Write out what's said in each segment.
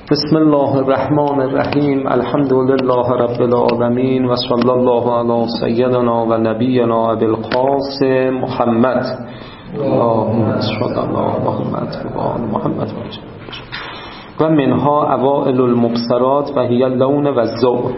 بسم الله الرحمن الرحیم. الحمد لله رب العالمین و صلی الله علی سیدنا و نبینا ابی القاسم محمد اللهم صل علی محمد و آل محمد و منها اوائل المبصرات و هی اللون و الذوق.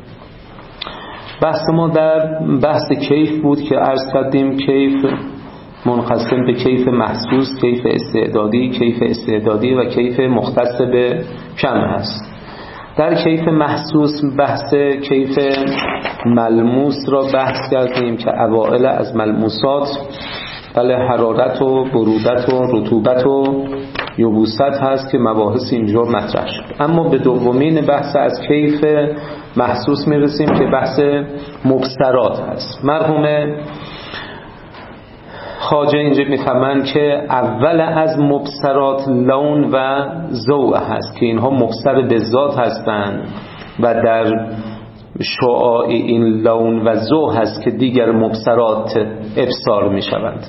بحث ما در بحث کیف بود که عرض کردیم کیف منقسم به کیف محسوس، کیف استعدادی و کیف مختص به کم هست. در کیف محسوس بحث کیف ملموس را بحث کردیم که اوائل از ملموسات بله حرارت و برودت و رطوبت و یبوست هست که مباحث اینجا مطرح شد. اما به دومین بحث از کیف محسوس میرسیم که بحث مبصرات هست. مرحوم خواجه اینجا میفهمن که اول از مبصرات لون و ذوق هست که اینها مبصر به ذات هستند و در شعاع این لون و ذوق هست که دیگر مبصرات ابصار میشوند.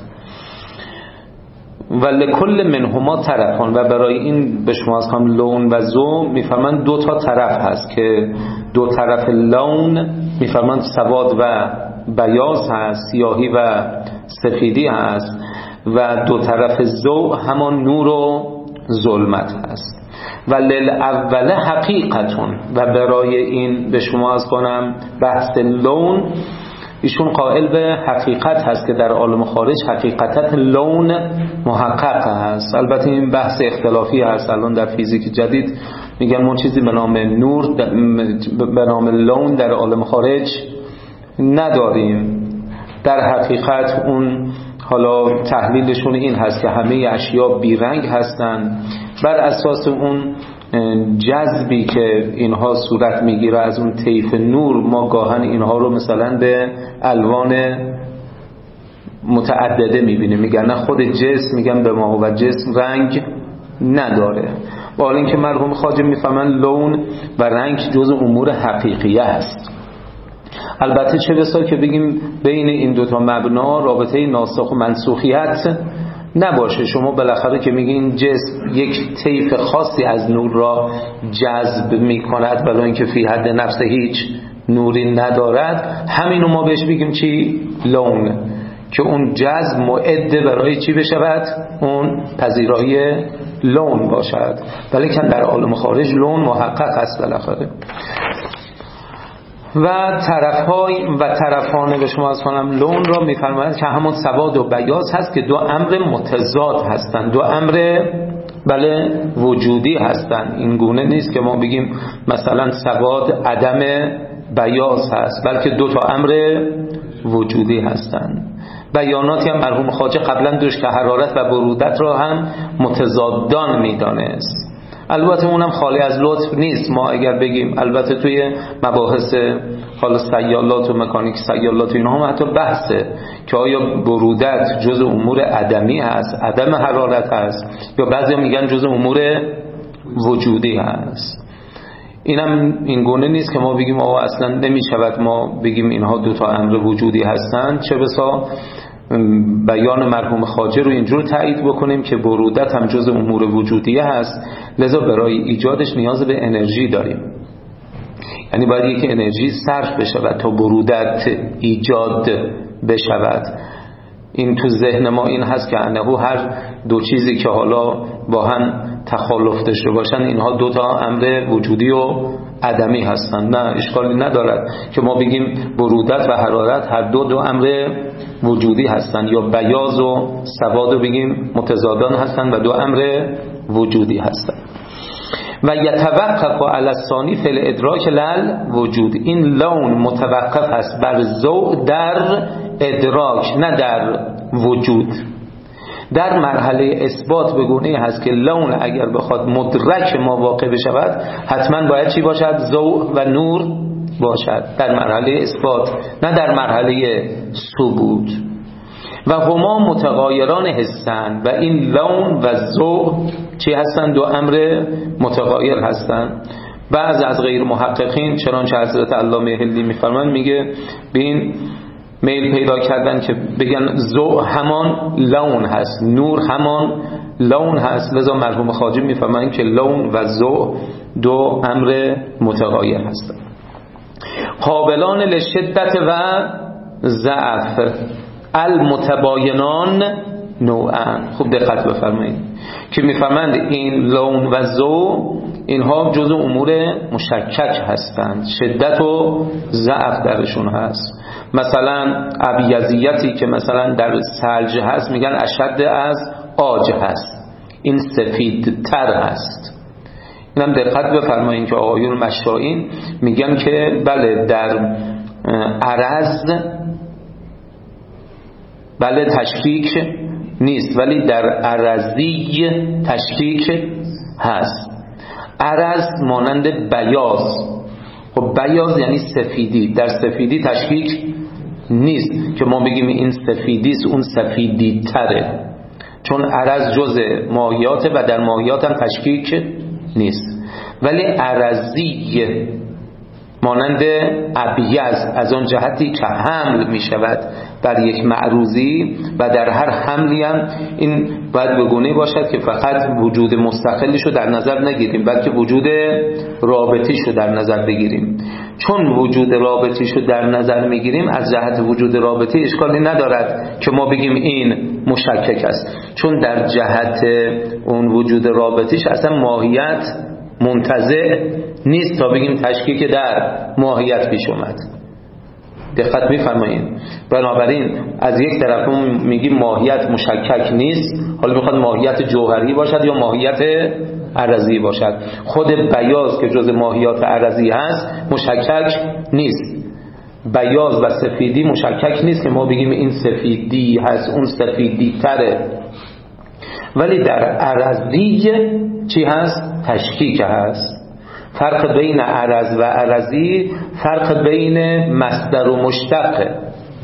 و لکل منهما طرفان و برای این به شما از هم لون و ذوق میفهمن دو تا طرف هست که دو طرف لون میفهمن سواد و بیاض هست، سیاهی و سفیدی هست و دو طرف ذوق همان نور و ظلمت هست. و للاول حقیقتون و برای این به شما از کنم بحث لون ایشون قائل به حقیقت هست که در عالم خارج حقیقتا لون محقق هست. البته این بحث اختلافی هست. الان در فیزیک جدید میگن ما چیزی به نام نور به نام لون در عالم خارج نداریم. در حقیقت اون حالا تحلیلشون این هست که همه اشیا بیرنگ هستند. بر اساس اون جذبی که اینها صورت میگیره از اون طیف نور ما گاهن اینها رو مثلا به الوان متعدده میبینیم. میگن نه خود جسم میگن به ما و جسم رنگ نداره. با حال اینکه مرحوم خواجه میفهمن لون و رنگ جزء امور حقیقیه است. البته چه بسا که بگیم بین این دوتا مبنا رابطه ناسخ و منسوخیت نباشه. شما بالاخره که میگین جسم یک طیف خاصی از نور را جذب میکند ولی اینکه فی حد نفس هیچ نوری ندارد، همینو ما بهش بگیم چی؟ لون، که اون جذب معد برای چی بشود؟ اون پذیرایی لون باشد. ولی که در عالم خارج لون محقق است بالاخره. و طرفان به شما از کنم لون را میفرماید که همون سواد و بیاض هست که دو امر متضاد هستند، دو امر بله وجودی هستند. این گونه نیست که ما بگیم مثلا سواد عدم بیاض هست، بلکه دو تا امر وجودی هستند. بیاناتی هم مرحوم خواجه قبلا دوش که حرارت و برودت را هم متضادان میدانست. البته اونم خالی از لطف نیست. ما اگر بگیم البته توی مباحث حالا سیالات و مکانیک سیالات و اینها هم حتی بحثه که آیا برودت جزء امور عدمی هست، عدم حرارت هست، یا بعضی میگن جزء امور وجودی هست. اینم این گونه نیست که ما بگیم آقا اصلا نمیشود ما بگیم اینها دوتا امر وجودی هستند. چه بسا بیان مرحوم خواجه رو اینجور تایید بکنیم که برودت هم جز امور وجودیه هست، لذا برای ایجادش نیاز به انرژی داریم. یعنی باید یک انرژی صرف بشود تا برودت ایجاد بشود. این تو ذهن ما این هست که انه هر دو چیزی که حالا با هم تخالف داشته باشن اینها دوتا امر وجودی و عدمی هستند. نه، اشکالی ندارد که ما بگیم برودت و حرارت هر دو امر وجودی هستند، یا بیاض و سواد رو بگیم متضادان هستند و دو امر وجودی هستند. و یتوقف علی الثانی فی الادراک للوجود. این لون متوقف است بر ذوق در ادراک نه در وجود. در مرحله اثبات به گونه هست که لون اگر بخواد مدرک ما واقع بشود حتما باید چی باشد؟ ذوق و نور باشد در مرحله اثبات، نه در مرحله ثبوت. و هما متغایران هستند و این لون و ذوق چی هستند؟ دو امر متغایر هستند. بعض از غیر محققین چنانچه حضرت علامه حلی میفرمان میگه بین میل پیدا کردن که بگن ذوق همان لون هست، نور همان لون هست. لذا مرحوم خواجه میفرمایند که لون و ذوق دو امر متغایر هستند. قابلان لشدت و ضعف المتباینان نوعا. خوب دقت بفرمایید که میفهمند این لون و ذوق اینها جزء امور مشکک هستند، شدت و ضعف درشون هست. مثلا ابیضیتی که مثلا در ثلج هست میگن اشد از عاج هست، این سفیدتر هست. اینم دقت بفرمایید که آقایون مشائین میگن که بله در عرض بله تشکیک نیست، ولی در عرضی تشکیک هست. عرض مانند بیاض، خب بیاض یعنی سفیدی، در سفیدی تشکیک نیست که ما بگیم این سفیدی است اون سفیدی تره، چون عرض جز ماهیات و در ماهیات هم تشکیک نیست. ولی عرضی مانند ابیض از آن جهتی که حمل می شود بر یک معروضی و در هر حملی هم این باید به گونه باشد که فقط وجود مستقلش رو در نظر نگیریم بلکه وجود رابطیش رو در نظر بگیریم. چون وجود رابطیش رو در نظر میگیریم از جهت وجود رابطی اشکالی ندارد که ما بگیم این مشکک است، چون در جهت اون وجود رابطیش اصلا ماهیت منتزع نیست تا بگیم تشکیک در ماهیت پیش اومد. دقت می‌فرمایید؟ بنابراین از یک طرف میگیم ماهیت مشکک نیست، حالا میخواد ماهیت جوهری باشد یا ماهیت عرضی باشد. خود بیاض که جز ماهیات عرضی هست مشکک نیست. بیاض و سفیدی مشکک نیست که ما بگیم این سفیدی هست اون سفیدی تره، ولی در عرضی چی هست؟ تشکیک هست. فرق بین عرض و عرضی فرق بین مصدر و مشتقه.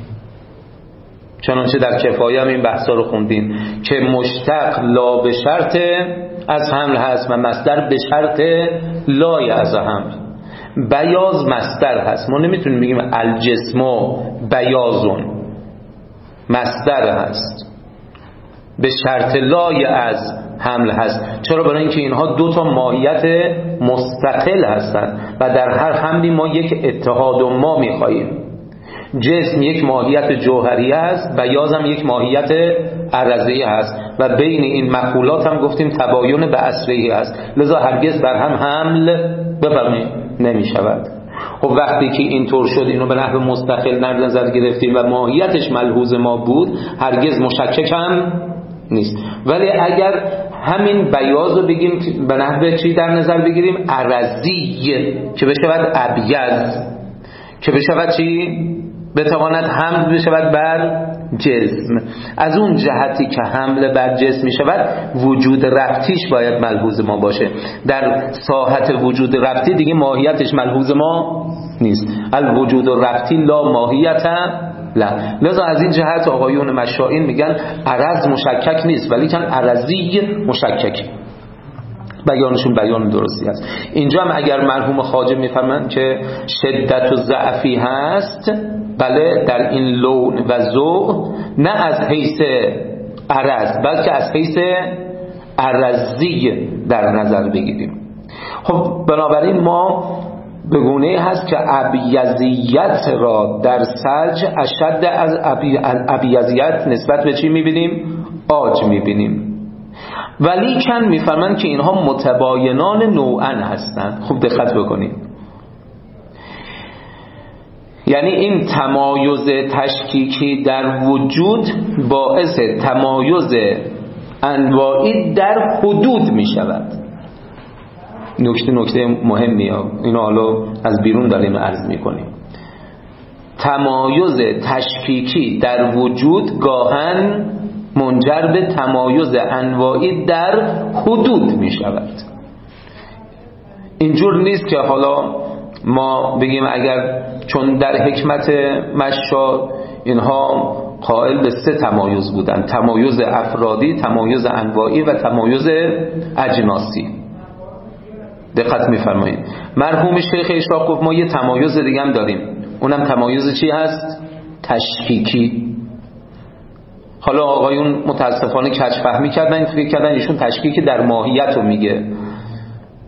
چنانچه در کفایه هم این بحثا رو خوندین که مشتق لا به شرط از حمل هست و مصدر به شرط لای از حمل. بیاض مصدر هست، ما نمیتونیم بگیم الجسم بیاضون، مصدر هست به شرط لای از حمل هست. چرا؟ برای اینکه اینها دو تا ماهیت مستقل هستند و در هر حملی ما یک اتحاد و ما میخواییم. جسم یک ماهیت جوهری است، بیاض هم یک ماهیت عرضی است و بین این مقولات هم گفتیم تباین به اصلی است، لذا هرگز بر هم حمل بفرمایید نمی شود. خب وقتی که اینطور شد اینو به نحو مستقل در نظر گرفتیم و ماهیتش ملحوظ ما بود هرگز مشکک هم نیست. ولی اگر همین بیاض رو بگیم به نحو چی در نظر بگیریم؟ عرضی که بشود ابیض، که بشود چی؟ بتواند حمل بشود بر جسم. از اون جهتی که حمل بر جسم می شود وجود ربطیش باید ملحوظ ما باشه. در ساحت وجود ربطی دیگه ماهیتش ملحوظ ما نیست. الوجود ربطی لا ماهیت لا. لذا از این جهت آقایون مشائین میگن عرض مشکک نیست ولی کن عرضی مشکک. بیانشون بیان درستی است. اینجا هم اگر مرحوم خواجه میفهمن که شدت و ضعفی هست، بله در این لون و ذوق نه از حیث عرض بلکه از حیث عرضی در نظر بگیریم. خب بنابراین ما به گونه هست که ابیضیت را در ثلج اشد از ابیضیت نسبت به چی میبینیم؟ عاج میبینیم. ولی کن میفرمند که اینها متباینان نوعا هستند. خوب دقت بکنید، یعنی این تمایز تشکیکی در وجود باعث تمایز انواعی در حدود میشود. نکته مهمی ها اینو حالا از بیرون داریم عرض میکنیم. تمایز تشکیکی در وجود گاهن منجر به تمایز انواعی در حدود می شود. اینجور نیست که حالا ما بگیم اگر چون در حکمت مشا اینها قائل به 3 تمایز بودن: تمایز افرادی، تمایز انواعی و تمایز اجناسی. دقت می‌فرمایید. مرحوم شیخ اشراق گفت ما یه تمایز دیگه هم داریم، اونم تمایز چی هست؟ تشکیکی. حالا آقایون متاسفانه کج فهمی کردن، فکر کردن ایشون تشکیکی در ماهیت رو میگه.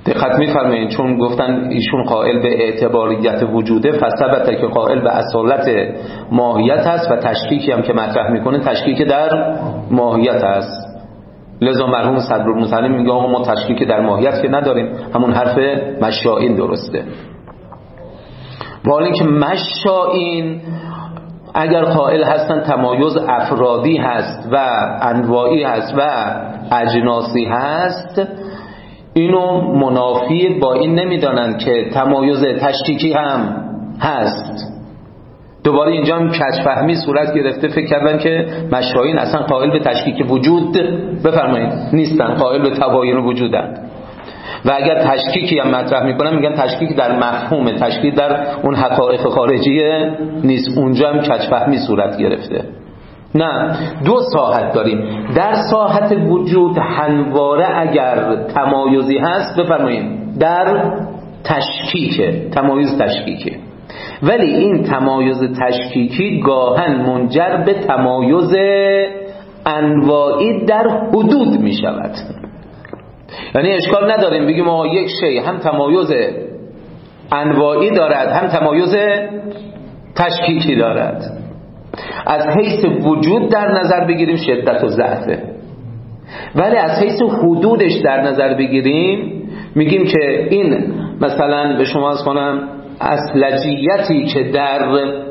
دقت می‌فرمایید چون گفتن ایشون قائل به اعتباریت وجوده، فثبت که قائل به اصالت ماهیت است و تشکیکی هم که مطرح میکنه تشکیک در ماهیت است. لذا مرحوم صدرالمتعلم میگه آقا ما تشکیک در ماهیت که نداریم، همون حرف مشائین درسته. ولی که مشائین اگر قائل هستن تمایز افرادی هست و انواعی هست و اجناسی هست، اینو منافی با این نمیدانند که تمایز تشکیکی هم هست. دوباره اینجا هم کج‌فهمی صورت گرفته، فکر کردن که مشائین اصلا قائل به تشکیک وجود بفرمایید نیستن، قائل به تباین وجودن. و اگر تشکیکی هم مطرح میکنن میگن تشکیک در مفهوم، تشکیک در اون حقایق خارجیه نیست. اونجا هم کج‌فهمی صورت گرفته. نه، دو ساحت داریم. در ساحت وجود همواره اگر تمایزی هست بفرمایید در تشکیکه، تمایز تشکیکه، ولی این تمایز تشکیکی گاهن منجر به تمایز انواعی در حدود می شود. یعنی اشکال نداریم بگیم آقا یک شی هم تمایز انواعی دارد هم تمایز تشکیکی دارد. از حیث وجود در نظر بگیریم شدت و ضعفه، ولی از حیث حدودش در نظر بگیریم میگیم که این مثلا به شما از کنم اصلجیتی که در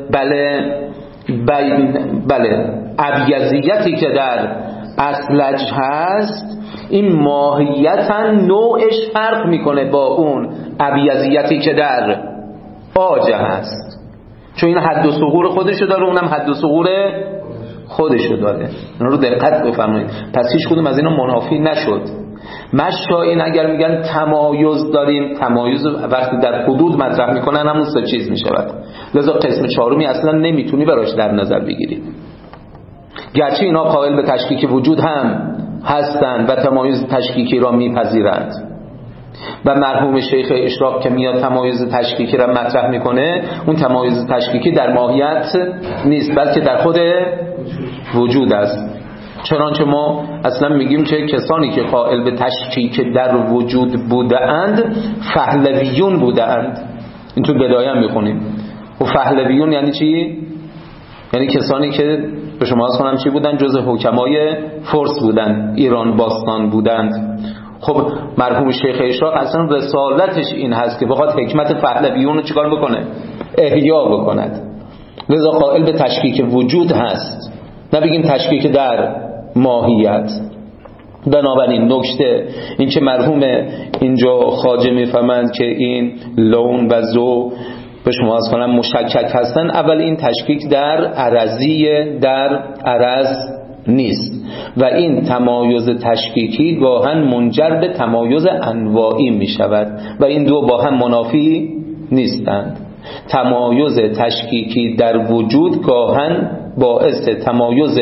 بله ابیضیتی که در اصلج هست، این ماهیتا نوعش فرق میکنه با اون ابیضیتی که در آج هست، چون این حد و ثغور خودشو داره، اونم حد و ثغور خودشو داره. این رو دقت بفرمایید. پس هیچ کدوم از اینا منافی نشد. مشائین اگر میگن تمایز داریم، تمایز وقتی در حدود مطرح میکنن همون سه چیز میشود. لذا قسم چهارمی اصلا نمیتونی براش در نظر بگیری، گرچه اینا قائل به تشکیک وجود هم هستند و تمایز تشکیکی را میپذیرند. و مرحوم شیخ اشراق که میاد تمایز تشکیکی را مطرح میکنه، اون تمایز تشکیکی در ماهیت نیست بلکه در خود وجود است. چنانچه ما اصلا میگیم که کسانی که قائل به تشکیک در وجود بودند پهلویون بودند. این تو بدایه هم میخونیم. و پهلویون یعنی چی؟ یعنی کسانی که به شما از کنم چی بودن؟ جز حکمای فرس بودن، ایران باستان بودند. خب مرحوم شیخ اشراق اصلا رسالتش این هست که بخواد حکمت پهلویون رو چیکار بکنه؟ احیا بکند. لذا قائل به تشکیک وجود هست، نبگیم تشکیک در ماهیت. بنابراین نکته این که مرحوم اینجا خواجه میفهمند که این لون و ذوق به شما از کنم مشکک هستن، اول این تشکیک در عرضیه، در عرض نیست و این تمایز تشکیکی گاهن منجر به تمایز انواعی می شود و این دو با هم منافی نیستند. تمایز تشکیکی در وجود گاهن باعث تمایز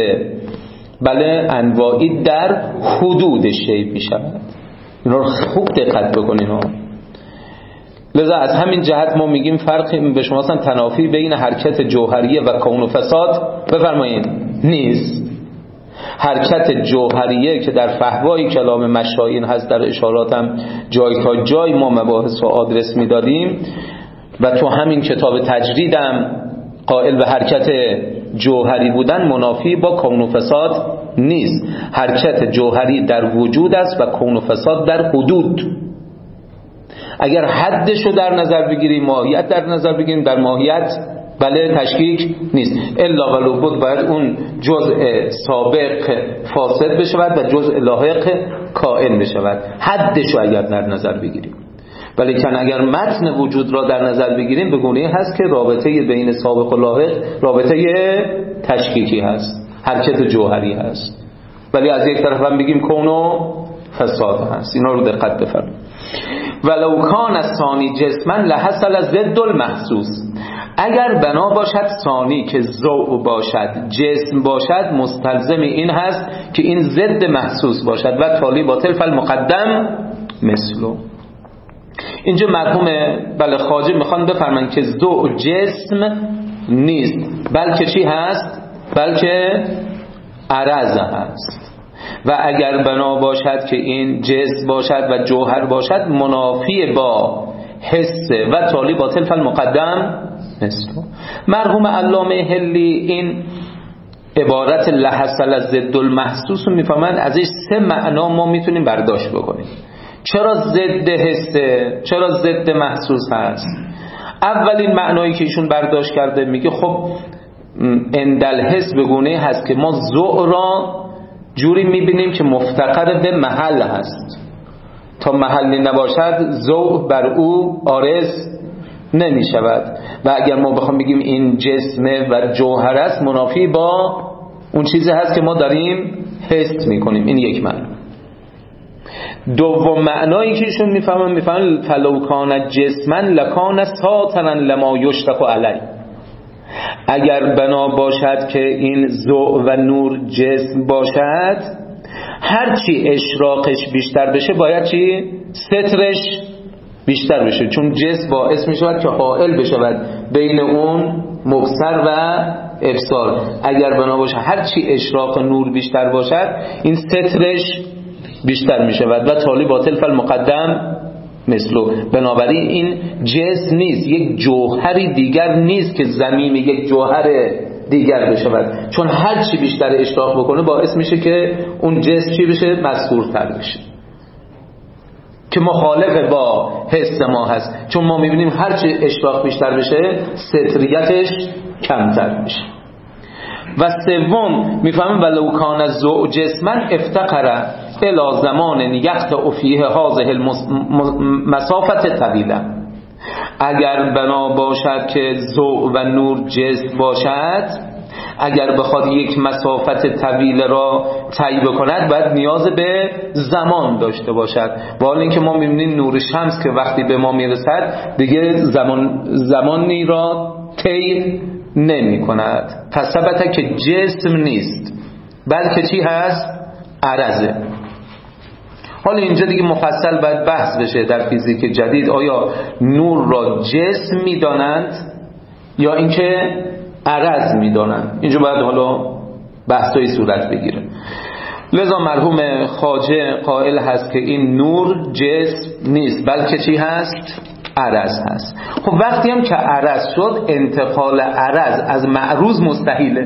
انواعی در حدود شی می شود. اینا رو خوب دقت بکنین. لذا از همین جهت ما میگیم فرقی به شما اصلا تنافی بین حرکت جوهریه و کون و فساد بفرمایید نیست. حرکت جوهریه که در فحوای کلام مشائین هست، در اشاراتم جای تا جای ما مباحث رو آدرس میدادیم و تو همین کتاب تجریدم قائل به حرکت جوهری بودن منافی با کون و فساد نیست. حرکت جوهری در وجود است و کون و فساد در حدود. اگر حدش رو در نظر بگیریم، ماهیت در نظر بگیریم، در ماهیت تشکیک نیست. الا ولو بود باید اون جزء سابق فاسد بشود و جزء لاحق کائن بشود. حدش رو اگر در نظر بگیریم. ولیکن اگر متن وجود را در نظر بگیریم به گونه‌ای هست که رابطه بین سابق و لاحق رابطه تشکیکی هست، حرکت جوهری هست. ولی از یک طرف هم بگیم کون و فساد هست. اینا رو دقت بفرمایید. ولو کان الثانی جسما لحصل ضد المحسوس. اگر بنا باشد ثانی که ضوء باشد، جسم باشد، مستلزم این هست که این ضد محسوس باشد و تالی باطل فالمقدم مثلو. اینجا مرحوم خواجه میخوان بفرمایند که ضوء جسم نیست، بلکه چی هست؟ بلکه عرض هست. و اگر بنا باشد که این جسم باشد و جوهر باشد منافی با حس و تالی باطل فالمقدم مثل. مرحوم علامه حلی این عبارت لحصل از ضد المحسوس رو میفهمند ازش سه معنا ما میتونیم برداشت بکنیم. چرا ضد حسه؟ چرا ضد محسوس هست؟ اولین معنایی که ایشون برداشت کرده میگه خب اندل حس بگونه هست که ما ذوق را جوری میبینیم که مفتقر به محل هست، تا محلی نباشد ذوق بر او عارض نمیشود. و اگر ما بخوام بگیم این جسمه و جوهر است منافی با اون چیزی هست که ما داریم حس میکنیم. این یک معنی. دوم معنایی که ایشون میفهمن فلو کان جسما لکان ساترا لما یشتق علی. اگر بنا باشد که این ضوء و نور جسم باشد، هرچی اشراقش بیشتر بشه باید چی؟ سترش بیشتر بشه، چون جسم باعث می شود که حائل بشود بین اون مبصر و ابصار. اگر بنا باشه هرچی اشراق نور بیشتر باشد این سترش بیشتر می شود و تالی باطل فالمقدم مثلو. بنابراین این جسم نیست، یک جوهری دیگر نیست که ضمیم یک جوهر دیگر بشود، چون هر چی بیشتر اشراق بکنه باعث میشه که اون جسم چی بشه؟ مذکورتر بشه، که مخالف با حس ما هست، چون ما میبینیم هر چی اشراق بیشتر بشه ستریتش کمتر میشه. و سوم میفهمیم ولو کان الضوء جسما افتقر الى زمان یقطع فیه هذه المسافت طویله. اگر بنا باشد که ضوء و نور جسم باشد، اگر بخواد یک مسافت طویل را طی بکند باید نیاز به زمان داشته باشد. و حالا اینکه ما می‌بینیم نور شمس که وقتی به ما میرسد دیگه زمانی را طی نمی کند. پس ثبت که جسم نیست بلکه چی هست؟ عرضه. حالا اینجا دیگه مفصل باید بحث بشه در فیزیک جدید، آیا نور را جسم میدانند یا اینکه عرض میدانند. اینجا باید حالا بحثایی صورت بگیره. لذا مرحوم خواجه قائل هست که این نور جسم نیست بلکه چی هست؟ عرض هست. خب وقتی هم که عرض شد انتقال عرض از معروض مستحیله.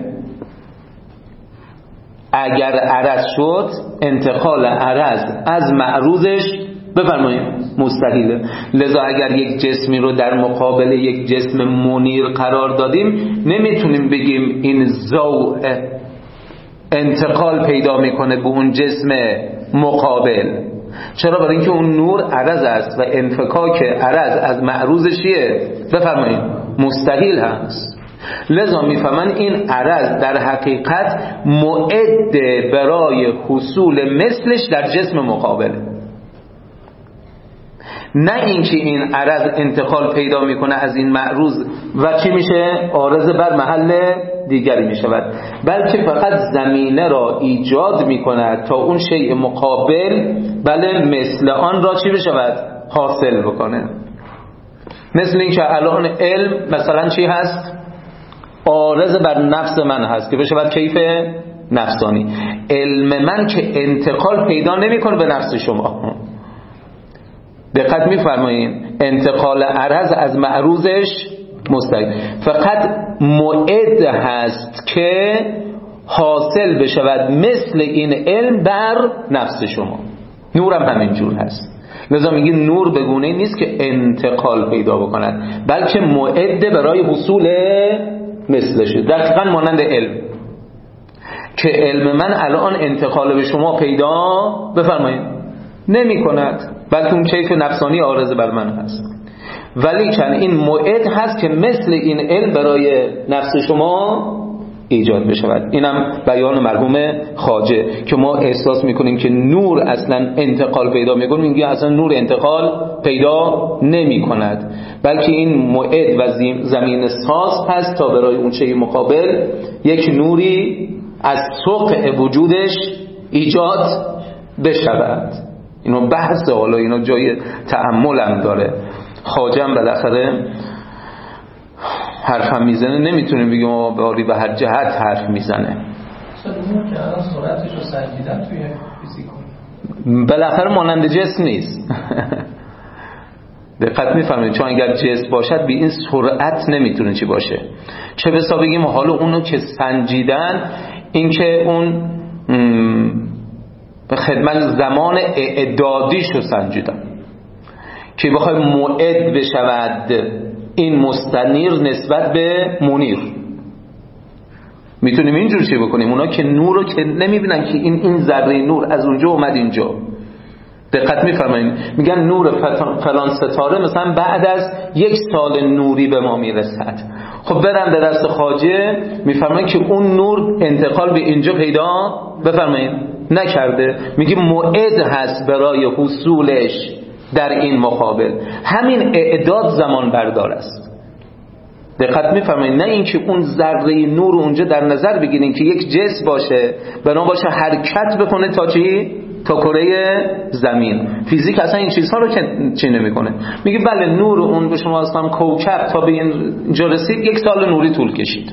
اگر عرض شد انتقال عرض از معروضش بفرمایید مستحیله. لذا اگر یک جسمی رو در مقابل یک جسم منیر قرار دادیم نمیتونیم بگیم این ضوء انتقال پیدا میکنه به اون جسم مقابل. چرا؟ برای اینکه اون نور عرض است و انفکاک عرض از معروضشیه بفرمایید مستحیل هست. لذا میفهمن این عرض در حقیقت معد برای حصول مثلش در جسم مقابل، نه اینکه این عرض انتقال پیدا میکنه از این معروض و چی میشه؟ عارض بر محل دیگری میشود، بلکه فقط زمینه را ایجاد میکند تا اون شیء مقابل بله مثل آن را چی بشود؟ حاصل بکنه. مثل اینکه الان علم مثلا چی هست؟ عارض بر نفس من هست که بشود کیف نفسانی. علم من که انتقال پیدا نمیکنه به نفس شما. دقت میفرمایید؟ انتقال عرض از معروضش مستحیل، فقط معد هست که حاصل بشود مثل این علم بر نفس شما. نورم همینجور هست. لذا میگه نور به گونه نیست که انتقال پیدا بکند بلکه معد برای حصول مثلشه. دقیقا مانند علم که علم من الان انتقال به شما پیدا بفرمایید نمی کند بلکه اون کیف نفسانی عارض بر من هست، ولی چون این معد هست که مثل این علم برای نفس شما ایجاد بشود. اینم بیان مرحوم خواجه که ما احساس میکنیم که نور اصلا انتقال پیدا میکنه، میگه اصلا نور انتقال پیدا نمی کند بلکه این معد و زمین ساز هست تا برای اون چیز مقابل یک نوری از سقع وجودش ایجاد بشود. اینو بحث، حالا اینو جای تأمل هم داره. خواجه هم بالاخره حرف هم میزنه، نمیتونیم بگیم باری به هر جهت حرف میزنه. نور که الان سرعتش رو سنجیدن توی فیزیک بالاخره مانند جسم نیست. دقت می‌فرمایید، چون اگر جسم باشد به این سرعت نمیتونه چی باشه. چه بسا بگیم حالا اونو که سنجیدن، این که اون به خدمت زمان اعدادیشو سنجیدن که بخوای موعد بشود این مستنیر نسبت به منیر. میتونیم اینجور چی بکنیم، اونا که نور رو که نمیبینن که این ذره نور از اونجا اومد اینجا. دقت میفرمایید، میگن نور فلان ستاره مثلا بعد از 1 سال نوری به ما میرسد. خب برن به دست خواجه، میفرمایید که اون نور انتقال به اینجا پیدا بفرمایید نکرده. میگه موعد هست برای حصولش در این مقابل. همین اعداد زمان بردار است. دقت میفرمایید، نه اینکه اون ذره نور اونجا در نظر بگیرین که یک جسم باشه بنا باشه حرکت بکنه تا چی؟ تا کره زمین. فیزیک اصلا این چیزها رو چی نمیکنه. میگه بله نور اون به شما اصلا کوکب تا به اینجا رسید 1 سال نوری طول کشید،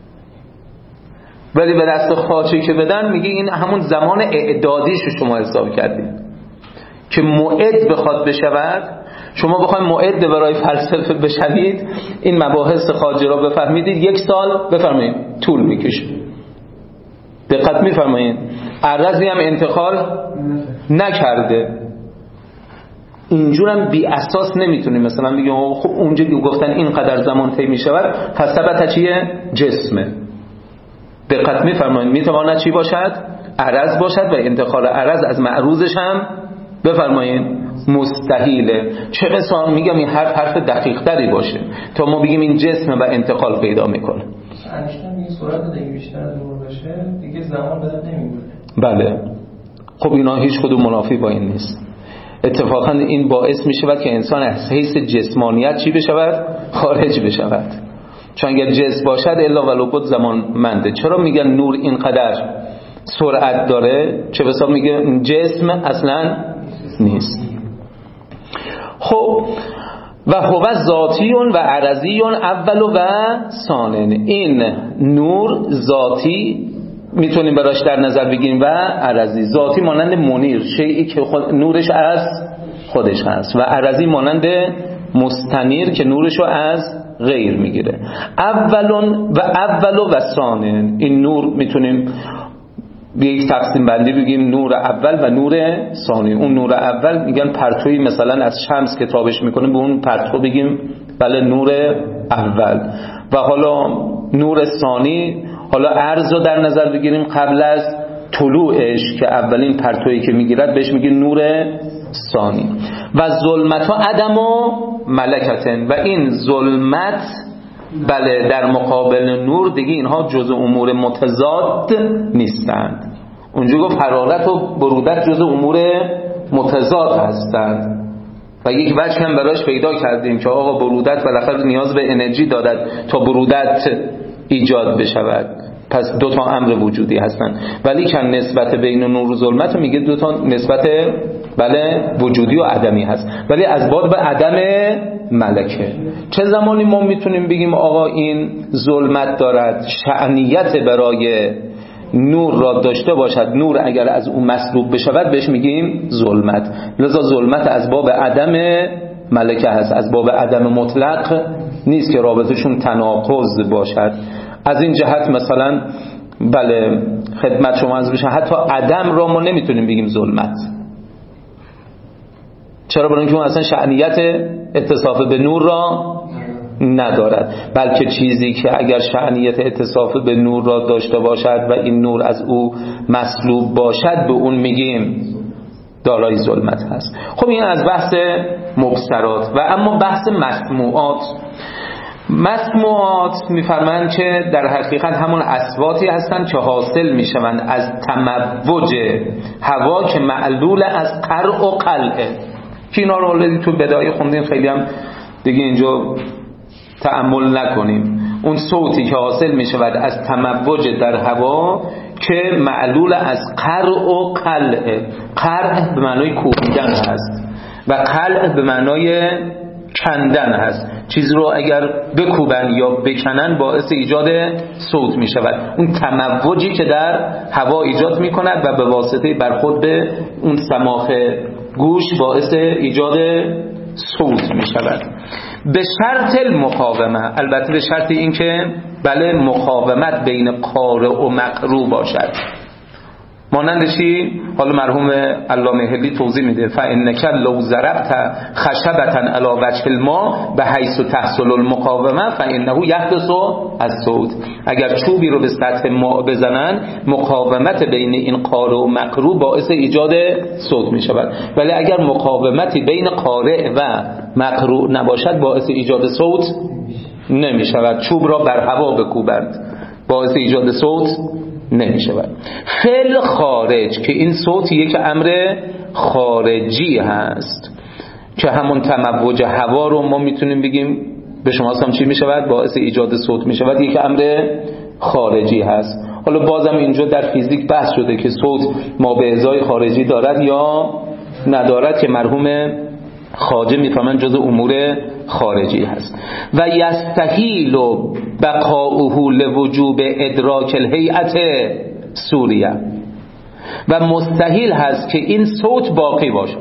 ولی به دست خواجه که بدن میگه این همون زمان اعدادیش رو شما حساب کردید که موعد بخواد بشود. شما بخواید موعد برای فلسفه بشوید، این مباحث خواجه را بفهمیدید 1 سال بفرمایید طول میکشه. دقت میفرمایید، عرضی هم انتقال نکرده. اینجورم بی اساس نمیتونیم مثلا بگیم خب اونجا گفتن اینقدر زمان طی میشود پس ثبت چیه؟ جسمه. دقت میفرمایید، میتواند چی باشد؟ عرض باشد و انتقال عرض از معروضش هم بفرمایید مستحیله. چه بسا میگم این حرف دقیق تری باشه تا ما بگیم این جسم و انتقال پیدا میکنه. انیشتین میگه سرعت دیگه بیشتر از نور باشه دیگه زمان بدت نمیگونه. بله، خب اینا هیچ کدوم منافی با این نیست. اتفاقا این باعث میشود که انسان از حیث جسمانیت چی بشود؟ خارج بشود. چون اگر جسم باشد الا ولو بود زمان منده. چرا میگن نور اینقدر سرعت داره؟ چه بسا میگه جسم اصلا نیست. خب و هو ذاتیون و عرضیون اول و ثانین. این نور ذاتی میتونیم براش در نظر بگیریم و عرضی. ذاتی مانند منیر، شیئی که نورش از خودش هست، و عرضی مانند مستنیر که نورشو از غیر میگیره. اول و ثانین. این نور میتونیم به یک تقسیم بندی بگیم نور اول و نور ثانی. اون نور اول میگن پرتوی مثلا از شمس که تابش میکنه به اون پرتو بگیم بله نور اول. و حالا نور ثانی، حالا عرض رو در نظر بگیریم قبل از طلوعش که اولین پرتویی که میگیرد بهش میگیم نور ثانی. و ظلمت و عدم و ملکتن. و این ظلمت بله در مقابل نور دیگه اینها جزء امور متضاد نیستند. اونجا گفت حرارت و برودت جزء امور متضاد هستند و یک وجه هم براش پیدا کردیم که آقا برودت بالاخره نیاز به انرژی دارد تا برودت ایجاد بشود. پس 2 تا امر وجودی هستند، ولی که نسبت بین نور و ظلمت میگه 2 تا نسبت بله وجودی و عدمی هست، ولی از باب عدم ملکه. چه زمانی ما میتونیم بگیم آقا این ظلمت دارد شأنیت برای نور را داشته باشد، نور اگر از اون مسلوب بشود بهش میگیم ظلمت. لذا ظلمت از باب عدم ملکه هست، از باب عدم مطلق نیست که رابطشون تناقض باشد. از این جهت مثلا بله خدمت شما از بشه حتی عدم را ما نمیتونیم بگیم ظلمت. چرا؟ برای اینکه اون اصلا شأنیت اتصاف به نور را ندارد، بلکه چیزی که اگر شأنیت اتصاف به نور را داشته باشد و این نور از او مسلوب باشد به اون میگیم دارای ظلمت هست. خب این از بحث مبصرات. و اما بحث مسموعات میفرمایند که در حقیقت همون اصواتی هستند که حاصل میشوند از تموج هوا که معلول از قرع و قلعه، که اینا رو الان تو بدایه خوندیم، خیلی هم دیگه اینجا تأمل نکنیم. اون صوتی که حاصل میشود از تموج در هوا که معلول از قرع و قلعه. قرع به معنای کوبیدن هست و قلع به معنای کندن هست. چیز رو اگر بکوبن یا بکنن باعث ایجاد صوت می شود. اون تموجی که در هوا ایجاد می کند و به واسطه برخورد به اون سماخ گوش باعث ایجاد صوت می شود. به شرط المقاومه، البته به شرط این که بله مقاومت بین قارئ و مقروء باشد. مانند چی؟ حالا مرحوم علامه هلی توضیح میده فانک لو ضربت خشبة علی وجه الماء بحیث تحصل المقاومه فانه یحدث الصوت. اگر چوبی رو به سطح ماء بزنن مقاومت بین این قارئ و مقروء باعث ایجاد صوت می شود، ولی اگر مقاومتی بین قارئ و مقروء نباشد باعث ایجاد صوت نمی شود. چوب را بر هوا بکوبند باعث ایجاد صوت نمی شود. فعل خارج که این صوت یک امر خارجی هست که همون تموج هوا رو ما میتونیم بگیم به شما هم چی می شود باعث ایجاد صوت می شود، یک امر خارجی هست. حالا بازم اینجا در فیزیک بحث شده که صوت ما به ازای خارجی دارد یا ندارد که مرحوم خواجه میفهمن جز امور خارجی هست. و یستحیل بقاؤه لوجوب ادراک الهیئت سوریه، و مستحیل هست که این صوت باقی باشد.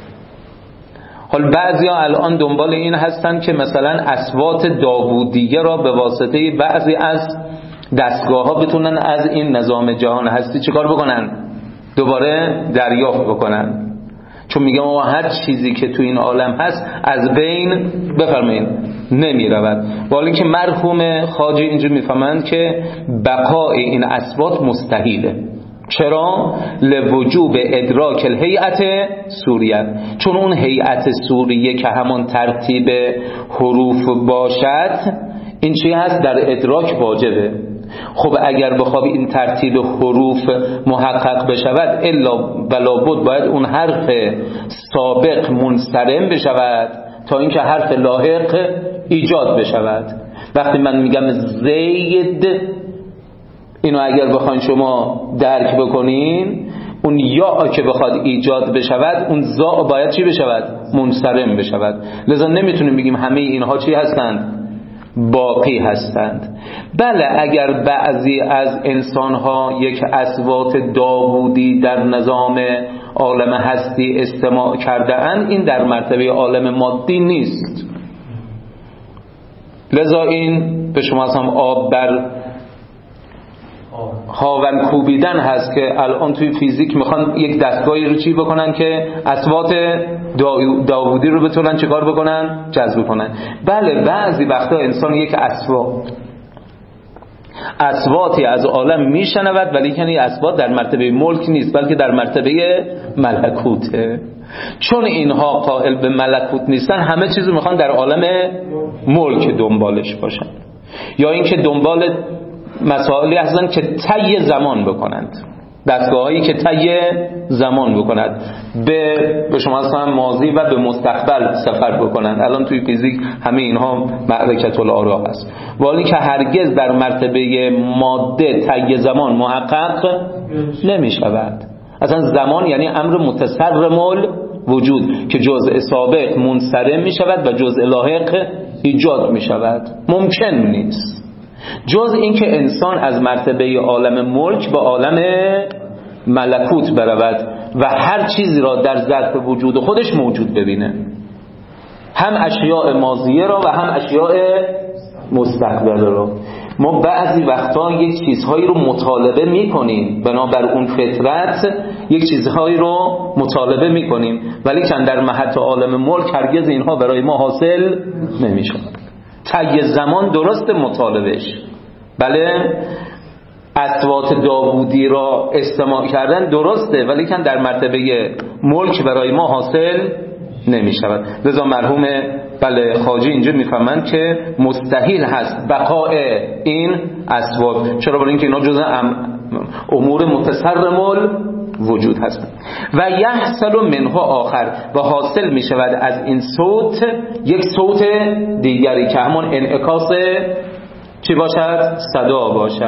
حال بعضیا الان دنبال این هستن که مثلا اصوات داوودیه را به واسطه بعضی از دستگاه ها بتونن از این نظام جهان هستی چیکار بکنن؟ دوباره دریافت بکنن. چون میگم ما هر چیزی که تو این عالم هست از بین بفرمایید نمی رود، ولی که مرحوم خواجه اینجا میفهمند که بقای این اصوات مستحیله. چرا؟ لوجوب ادراک الهیئت سوریه، چون اون هیئت سوریه که همان ترتیب حروف باشد این چی هست؟ در ادراک واجبه. خب اگر بخواد این ترتیب حروف محقق بشود الا بلا بود باید اون حرف سابق منصرم بشود تا اینکه حرف لاحق ایجاد بشود. وقتی من میگم زید، اینو اگر بخواین شما درک بکنین، اون یا که بخواد ایجاد بشود اون زا باید چی بشود؟ منصرم بشود. لذا نمیتونیم بگیم همه اینها چی هستند؟ باقی هستند. بله اگر بعضی از انسانها یک اصوات داوودی در نظام عالم هستی استماع کرده اند، این در مرتبه عالم مادی نیست. لذا این به شما هم آب بر هاون کوبیدن هست که الان توی فیزیک میخوان یک دستگاهی رو چی بکنن که اصوات داوودی رو بتونن چیکار بکنن؟ جذب کنن. بله بعضی وقتا انسان یک اصواتی از عالم میشنود ولی کنی اصوات در مرتبه ملک نیست بلکه در مرتبه ملکوته. چون اینها قائل به ملکوت نیستن همه چیزو میخوان در عالم ملک دنبالش باشن، یا اینکه دنبال مسائلی هستن که طی زمان بکنند، دستگاهایی که طی زمان بکنند، به شما اصلا ماضی و به مستقبل سفر بکنند. الان توی فیزیک همه اینها معرکت الآراء هست، ولی که هرگز در مرتبه ماده طی زمان محقق نمی شود. اصلا زمان یعنی امر متصرم الوجود که جزء سابق منصرم می شود و جزء لاحق ایجاد می شود. ممکن نیست جز این که انسان از مرتبه عالم ملک به عالم ملکوت برود و هر چیزی را در ظرف وجود خودش موجود ببینه، هم اشیاء ماضیه را و هم اشیاء مستقبل را. ما بعضی وقتا یک چیزهایی رو مطالبه میکنیم بنابر اون فطرت، یک چیزهایی رو مطالبه میکنیم ولی که در محط عالم ملک هرگز اینها برای ما حاصل نمیشود. طی زمان درست مطالبهش، بله اصوات داوودی را استماع کردن درسته ولی که در مرتبه ملک برای ما حاصل نمی شود. لذا مرحوم بله خواجه اینجا میفهمند که مستحیل هست بقاء این اصوات. چرا؟ برای اینکه اینا جزء امور متصرم الوجود هستند. و یحصل منها آخر، و حاصل می شود از این صوت یک صوت دیگری که همون انعکاس چی باشد؟ صدا باشد.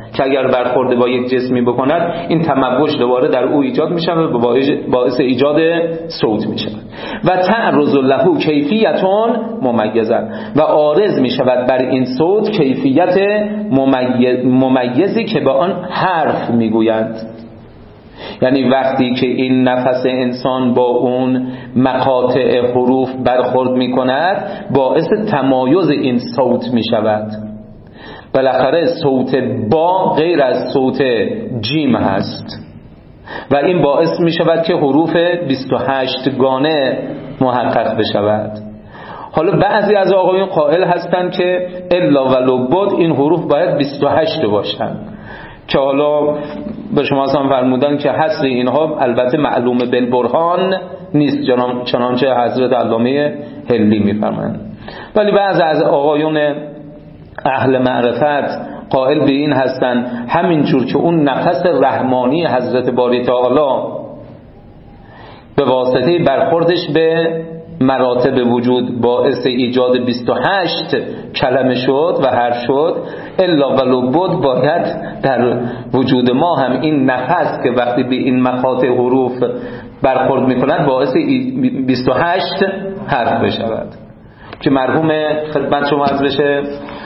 که اگر برخورد با یک جسمی بکند این تموج دوباره در او ایجاد می شود و باعث ایجاد صوت می شود. و تعرض له کیفیت ممیزه، و عارض می شود بر این صوت کیفیت ممیزی که به آن حرف می گویند. یعنی وقتی که این نفس انسان با اون مقاطع حروف برخورد می کند باعث تمایز این صوت می شود. بالاخره صوت با غیر از صوت جیم هست و این باعث می شود که حروف 28 گانه محقق بشود. حالا بعضی از آقایون قائل هستند که الا و لبد این حروف باید 28 باشند، که حالا به شما هم فرمودن که حصر اینها البته معلوم بالبرهان نیست، چنانچه حضرت علامه هلی میفرمایند. ولی بعضی از آقایون اهل معرفت قائل به این هستند همینجور که اون نفس رحمانی حضرت باری تعالی به واسطه برخوردش به مراتب وجود باعث ایجاد 28 کلمه شد و حرف شد، الا ولبد باید در وجود ما هم این نفس که وقتی به این مقاطع حروف برخورد میکند باعث 28 حرف بشود. که مرحوم خدمت شما عرض بشه،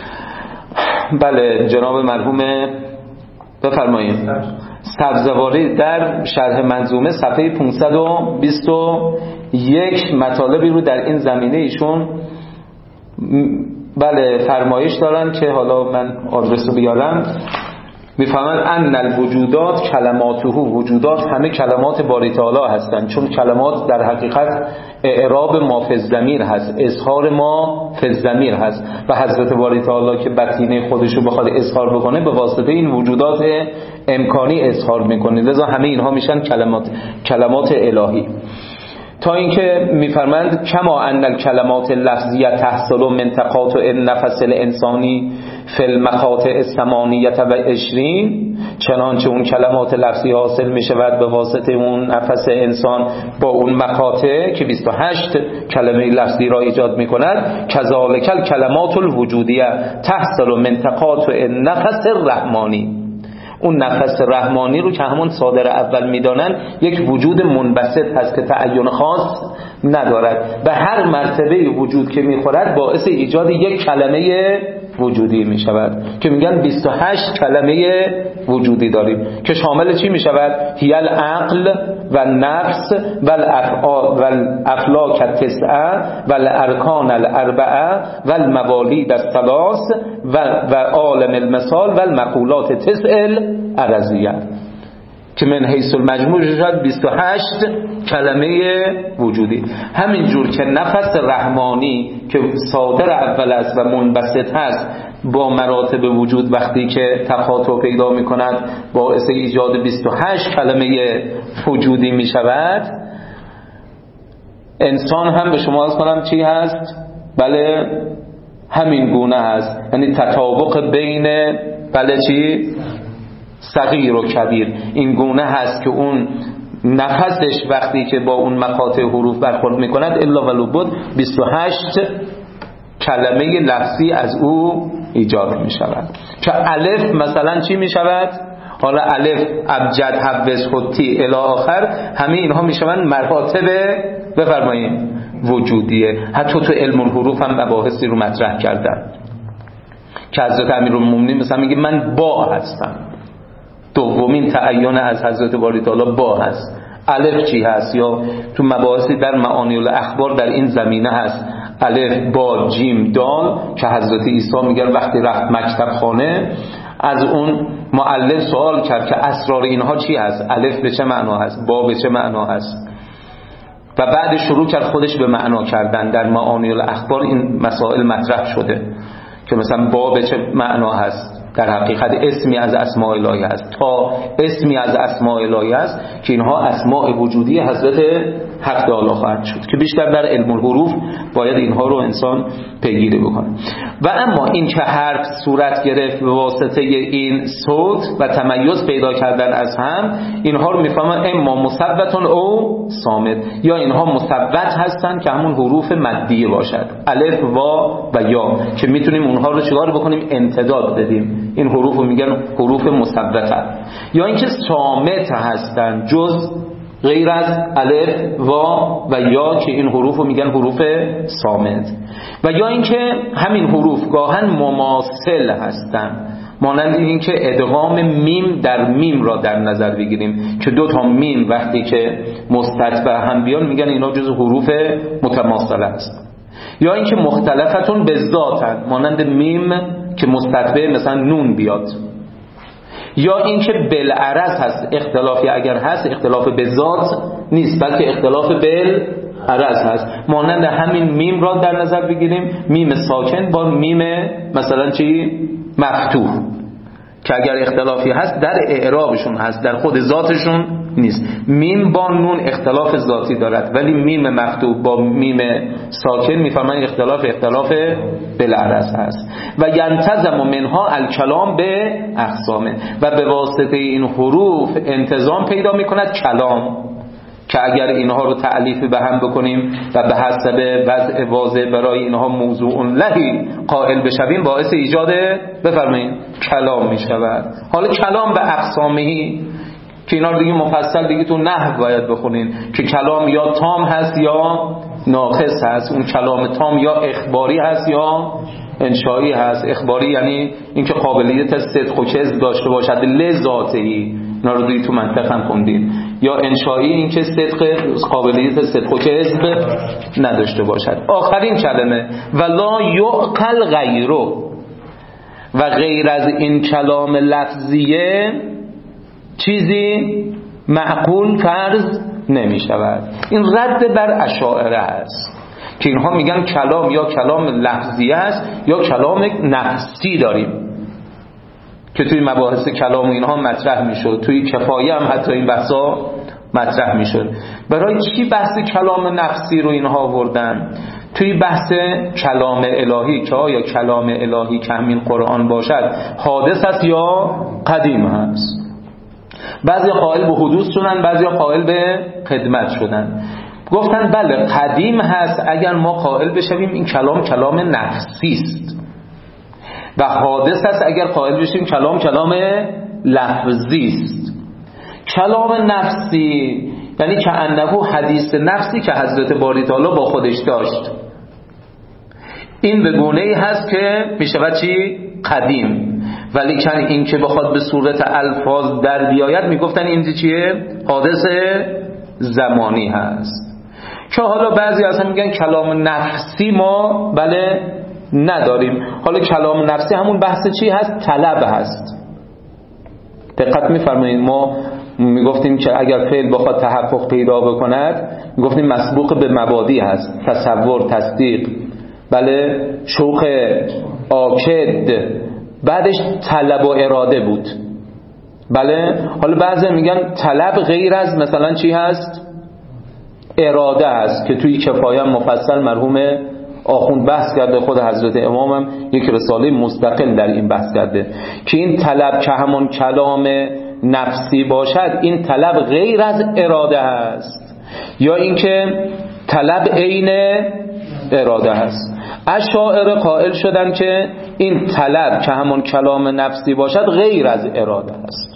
بله جناب مرحوم بفرمایید سبزواری در شرح منظومه صفحه 521 مطالبی رو در این زمینه ایشون بله فرمایش دارن که حالا من آدرس رو بیارم. میفهمن ان الوجودات کلماته، وجودات همه کلمات باری تعالی هستند، چون کلمات در حقیقت اعراب ما فی الضمیر هست، اظهار ما فی الضمیر هست و حضرت باری تعالی که بطینه خودش رو بخواد اظهار بکنه به واسطه این وجودات امکانی اظهار میکنه، لذا همه اینها میشن کلمات الهی. تا اینکه میفرمند کما ان الکلمات اللفظیه تحصل من تقاطع النفس الانسانی فی المقاطع الثمانیه و 20، چنانچه اون کلمات لفظی حاصل میشود به واسطه اون نفس انسان با اون مقاطع که 28 کلمه لفظی را ایجاد میکند، کذالک الکلمات الوجودیه تحصل من تقاطع النفس الرحمانی. اون نفس رحمانی رو که همون صادر اول میدانن یک وجود منبسط هست که تعین خاص ندارد، به هر مرتبه وجود که میخورد باعث ایجاد یک کلمه وجودی میشود که میگن 28 کلمه وجودی داریم که شامل چی میشود؟ هی العقل و النفس و الافلاک التسعه و الارکان الاربعه و الموالید الثلاث و عالم المثال و المقولات تسع العرضیه که من حیث المجموع شد 28 کلمه وجودی. همینجور که نفس رحمانی که صادر اول است و منبسط هست با مراتب وجود وقتی که تقاطع پیدا می کند باعث ایجاد 28 کلمه وجودی می شود، انسان هم به شما از کنم چی هست؟ بله همین گونه هست، یعنی تطابق بین بله چی؟ صغیر و کبیر این گونه هست که اون نفسش وقتی که با اون مقاطع حروف برخورد میکند الا ولبد 28 کلمه لفظی از او ایجاد میشود. که الف مثلا چی میشود؟ حالا الف ابجد حبس خطی الی آخر همه اینها میشوند مراتب بفرمایید وجودیه. حتی تو علم الحروف هم مباحثی رو مطرح کردن که حضرت امیرالمومنین مثلا میگه من با هستم، دومین تعین از حضرت باری تعالی با هست. الف چی هست؟ یا تو مباحثی در معانی الاخبار در این زمینه هست، الف با جیم دال که حضرت عیسی میگه وقتی رفت مکتب خانه از اون معلم سوال کرد که اسرار اینها چی هست، الف به چه معنا هست، با به چه معنا هست، و بعد شروع کرد خودش به معنا کردن. در معانی الاخبار این مسائل مطرح شده که مثلا با به چه معنا هست، در حقیقت اسمی از اسماء الهی است، تا اسمی از اسماء الهی است که اینها اسماء وجودی حضرت حق تعالی خواهد شد که بیشتر در علم الحروف باید اینها رو انسان پیگیری بکنه. و اما این که حرف صورت گرفت به واسطه این صوت و تمیز پیدا کردن از هم، اینها رو میفهمن اما مثبت او صامت، یا اینها مثبت هستن که همون حروف مدیه باشد، الف واو و یا، که میتونیم اونها رو چیکار بکنیم؟ امتداد بدیم. این حروف رو میگن حروف مثبته. یا اینکه صامت هستن جز غیر از الف واو و یا، که این حروف رو میگن حروف صامت. و یا اینکه همین حروف گاهن مماثل هستن، مانند این که ادغام میم در میم را در نظر بگیریم که دو تا میم وقتی که مستتبع هم بیان میگن اینا جز حروف متماثله است. یا اینکه مختلفتون به ذاتن، مانند میم که مستتبع مثلا نون بیاد. یا اینکه بالعرض هست، اختلافی اگر هست اختلاف به ذات نیست بلکه اختلاف بالعرض هست، مانند همین میم را در نظر بگیریم، میم ساکن با میم مثلا چی؟ مفتوح، که اگر اختلافی هست در اعرابشون هست، در خود ذاتشون نیست. میم با نون اختلاف ذاتی دارد، ولی میم مفتوح با میم ساکن میفهمن اختلاف بالعرض هست. و ینتظم منها الکلام به اقسامه، و به واسطه این حروف انتظام پیدا میکند کلام، که اگر اینها رو تعلیف به هم بکنیم و به حسب وضع واضح برای اینها موضوع لهی قائل بشویم، باعث ایجاد بفرمایید کلام می شود. حالا کلام به اقسامهی که اینا رو دیگه مفصل دیگه تو نحو باید بخونین که کلام یا تام هست یا ناقص هست. اون کلام تام یا اخباری هست یا انشایی هست. اخباری یعنی اینکه قابلیت صدق و کذب داشته باشد لذاتهی، اینا رو دیگه تو منطق هم خوندین. یا انشایی این که قابلیت صدق و کذب نداشته باشد. آخرین کلمه ولا یعقل غیره، و غیر از این کلام لفظیه چیزی معقول فرض نمی شود. این رد بر اشاعره است که اینها میگن کلام یا کلام لفظی است یا کلام نفسی داریم، که توی مباحث کلام و اینها مطرح میشد. توی کفایه هم حتی این بحثا مطرح میشد. برای چی بحث کلام نفسی رو اینها آوردن؟ توی بحث کلام الهی که آیا کلام الهی که همین قرآن باشد حادث است یا قدیم هست. بعضی قائل به حدوث شدن، بعضی قائل به قدمت شدن. گفتن بله قدیم هست اگر ما قائل بشویم این کلام نفسی است، و حادث است اگر قائل بشیم کلام لفظی است. کلام نفسی یعنی که انه حدیث نفسی که حضرت باری تعالی با خودش داشت، این به گونه‌ای هست که میشود چی؟ قدیم. ولی که این که بخواد به صورت الفاظ در بیاید میگفتن این چیه؟ حادث زمانی هست. که حالا بعضی اصلا میگن کلام نفسی ما بله نداریم. حالا کلام نفسی همون بحث چی هست؟ طلب هست. دقت میفرمایید ما میگفتیم که اگر فعل بخواد تحقق پیدا بکند میگفتیم مسبوق به مبادی هست، تصور، تصدیق، بله شوق آکد، بعدش طلب و اراده بود. بله حالا بعضی میگن طلب غیر از مثلا چی هست؟ اراده هست، که توی کفایه مفصل مرحوم آخوند بحث کرده، خود حضرت امام هم یک رساله مستقل در این بحث کرده که این طلب که همون کلام نفسی باشد این طلب غیر از اراده هست، یا اینکه طلب عین اراده هست. اشاعره قائل شدن که این طلب که همون کلام نفسی باشد غیر از اراده هست.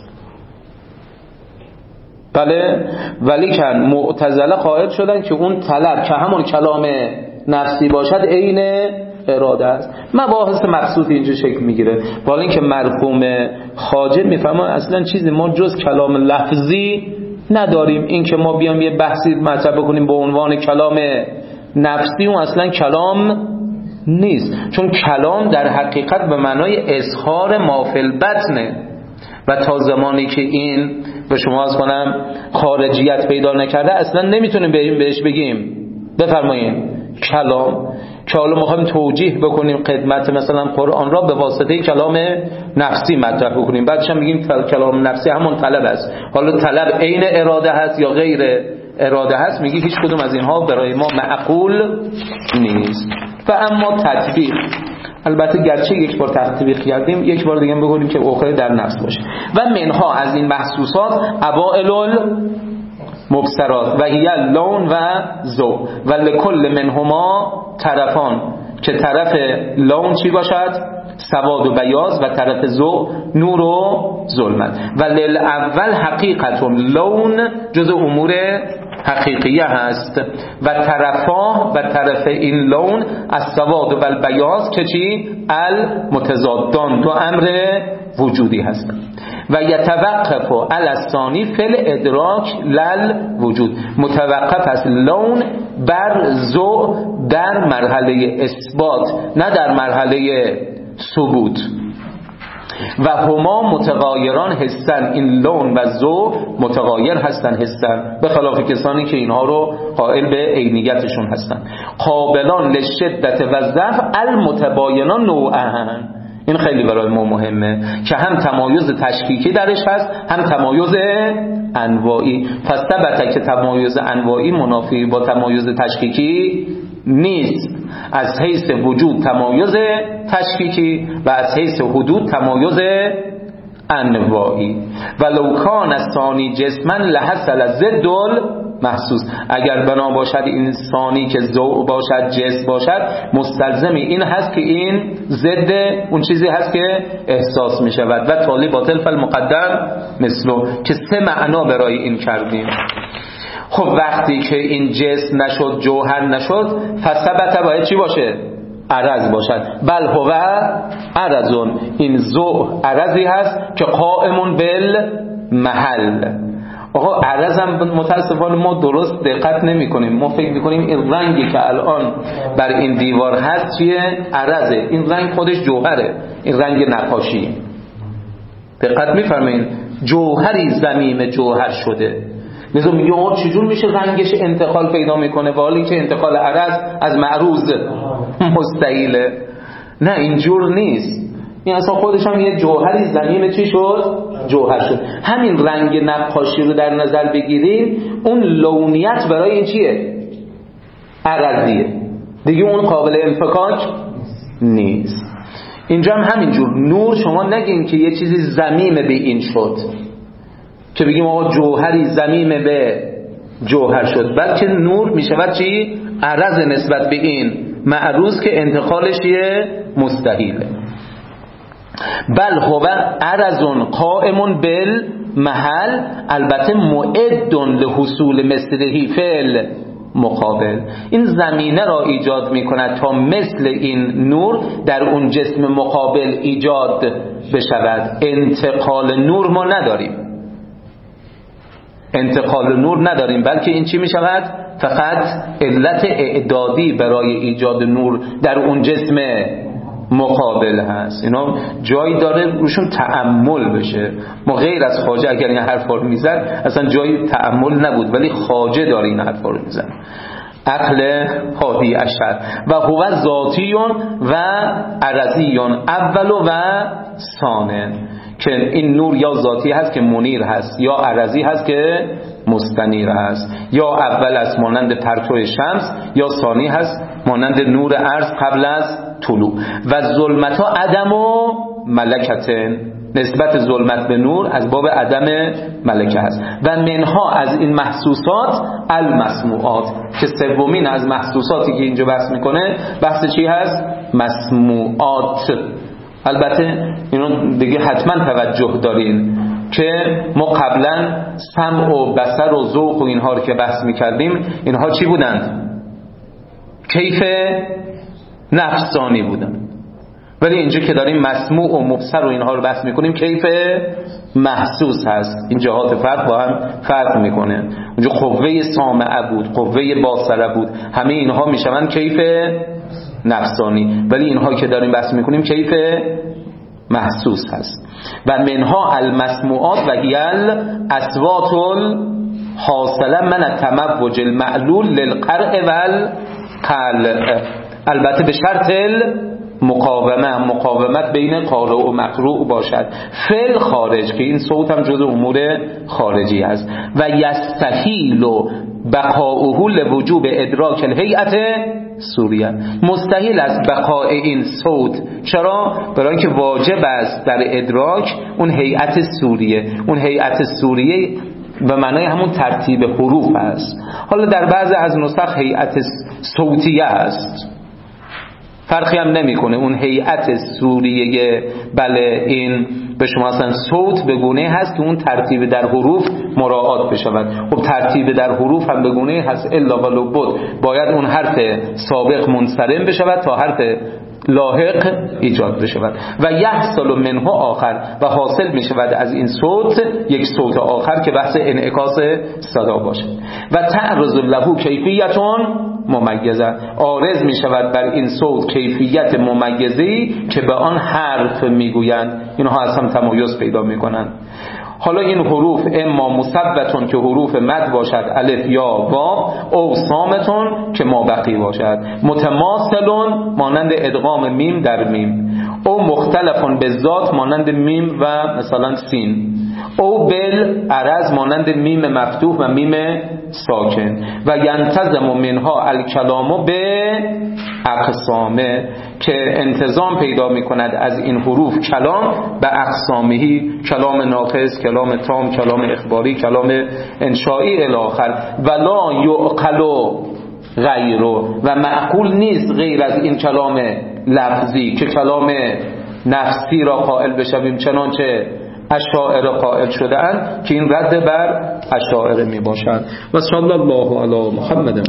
بله ولیکن معتزله قائل شدن که اون طلب که همون کلام نفسی باشد عین اراده است. مباحث مبسوط اینجا شکل میگیره. ولی اینکه مرحوم خواجه میفهمه اصلا چیزی ما جز کلام لفظی نداریم. این که ما بیام یه بحثی مطرح بکنیم به عنوان کلام نفسی اون اصلا کلام نیست، چون کلام در حقیقت به معنای اظهار ما فی البطنه، و تا زمانی که این به شما از کنم خارجیت پیدا نکرده اصلا نمیتونیم بهش بگیم بفرمایید کلام. که حالا میخوایم توجیه بکنیم خدمت مثلا قرآن را به واسطه کلام نفسی مطرح بکنیم، بعدش هم میگیم کلام نفسی همون طلب است. حالا طلب عین اراده هست یا غیر اراده هست میگه هیچ کدوم از اینها برای ما معقول نیست. و اما تطبیق، البته گرچه یک بار تطبیق کردیم یک بار دیگه بگویم که اخره در نفس باشه. و منها از این محسوسات اوائل مبصرات و هی لون و ذوق و لکل منهما طرفان، که طرف لون چی باشد؟ سواد و بیاض، و طرف ذوق نور و ظلمت. و للاول حقیقت لون جزء امور حقیقیه هست و طرفا و طرف این لون از سواد و البیاض که چی؟ المتضادان، دو امر وجودی هست. و یتوقف علی الثانی فی الادراک لل وجود، متوقف است لون بر ذوق در مرحله اثبات نه در مرحله ثبوت. و هما متغایران هستن، این لون و ذوق متغایر هستن هستن، به خلاف کسانی که اینها رو قائل به عینیتشون هستن. قابلان لشدت و ضعف المتباینان نوعاً، این خیلی برای ما مهمه که هم تمایز تشکیکی درش هست هم تمایز انواعی. پس ثبت که تمایز انواعی منافی با تمایز تشکیکی نیست. از حیث وجود تمایز تشکیکی و از حیث حدود تمایز انواعی. ولو کان الثانی جسما لحصل ضد محسوس، اگر بنا باشد این ثانی که ذوق باشد جسم باشد مستلزم این هست که این ضد اون چیزی هست که احساس می شود. و طالب باطل فالمقدم مثلو، که سه معنا برای این کردیم. خب وقتی که این جسم نشد جوهر نشد فثبت باید چی باشه؟ عرض باشد. بل هو عرضون، این ذوق عرضی هست که قائمون بالمحل. آقا عرض هم متاسفانه ما درست دقت نمی کنیم، ما فکر می کنیم این رنگی که الان بر این دیوار هست چیه؟ عرضه. این رنگ خودش جوهره، این رنگ نقاشی. دقت می فرمایید؟ جوهری ضمیم جوهر شده. لذا میگه آقا چجور میشه رنگش انتقال پیدا میکنه و حالی که انتقال عرض از معروض مستحیله؟ نه اینجور نیست. این اصلا خودش هم یه جوهری ضمیم چی شد؟ جوهر شد. همین رنگ نقاشی رو در نظر بگیریم، اون لونیت برای این چیه؟ عرضیه دیگه، اون قابل انفکاک نیست. اینجا هم همینجور نور شما نگین که یه چیزی ضمیم به این شد که بگیم آقا جوهری ضمیم به جوهر شد، بلکه نور میشود چی؟ عرض نسبت به این معروض که انتقالش یه مستحیله. بل هو عرضون قائمون بالمحل، البته معد لحصول مثلهی فعل مقابل، این زمینه را ایجاد می کند تا مثل این نور در اون جسم مقابل ایجاد بشود. انتقال نور ما نداریم، انتقال نور نداریم، بلکه این چی می شود؟ فقط علت اعدادی برای ایجاد نور در اون جسم مقابل هست. اینا جایی داره روشون تأمل بشه. ما غیر از خواجه اگر این حرفا رو میزد اصلا جایی تأمل نبود، ولی خواجه داره این حرفا رو میزد. عقل هادی اشر و هو ذاتیون و عرضیون اول و ثانن، که این نور یا ذاتی هست که منیر هست یا عرضی هست که مستنیر هست، یا اول است مانند پرتو شمس یا ثانی هست مانند نور ارض قبل از طلوع. و ظلمت ها عدم و ملکتن، نسبت ظلمت به نور از باب عدم ملکه هست. و منها از این محسوسات المسموعات، که سومین از محسوساتی که اینجا بحث میکنه بحث چی هست؟ مسموعات. البته اینو دیگه حتما توجه دارین که ما قبلا سمع و بصر و ذوق و اینها رو که بحث میکردیم اینها چی بودند؟ کیف نفسانی بودن. ولی اینجا که داریم مسموع و مبصر و اینها رو بحث میکنیم کیف محسوس هست. این جهات فرق با هم فرق میکنه. اونجا قوه سامعه بود، قوه باصره بود، همه اینها میشوند کیف نفسانی، ولی اینها که داریم بحث میکنیم کیف محسوس هست. و منها المسموعات و هی الاصوات الحاصله من التموج المعلول للقرء والقلع، البته به شرط مقاومت بین قارئ و مقروء باشد. فعل خارج، که این صوت هم جزء امور خارجی است. و یستحیل بقاؤه لوجوب ادراک الهیئت سوریه. مستحیل است بقاء این صوت. چرا؟ برای اینکه واجب است در ادراک اون هیئت سوریه. اون هیئت سوریه به معنای همون ترتیب حروف است. حالا در بعض از نسخ هیئت صوتیه است، فرقی هم نمیکنه. اون هیئت سوریه بله این به شما اصلا صوت به گونه هست که اون ترتیب در حروف مراعات بشود. خب ترتیب در حروف هم به گونه هست الا و لابد باید اون حرف سابق منصرم بشود تا حرف لاحق ایجاد بشود. و یحصل منه آخر، و حاصل می شود از این صوت یک صوت آخر که بحث انعکاس صدا باشد. و تعرض له کیفیتون ممیزه، عارض می شود بر این صوت کیفیت ممیزی که به آن حرف می گویند. اینها از هم تمایز پیدا می کنند. حالا این حروف اما مثبتون که حروف مد باشد الف یا واو، او صامتون که ما بقی باشد، متماثلون مانند ادغام میم در میم، او مختلفون به ذات مانند میم و مثلا سین، او بل عرض مانند میم مفتوح و میم ساکن. و ینتظم منها الکلام به اقسامه، که انتظام پیدا می کند از این حروف کلام به اقسامهی، کلام ناقص، کلام تام، کلام اخباری، کلام انشائی الی آخر. ولا یعقل غیره، و معقول نیست غیر از این کلام لفظی که کلام نفسی را قائل بشویم چنانچه اشاعره قائل شده‌اند که این رد بر اشاعره می باشد. و صلی الله علی محمد.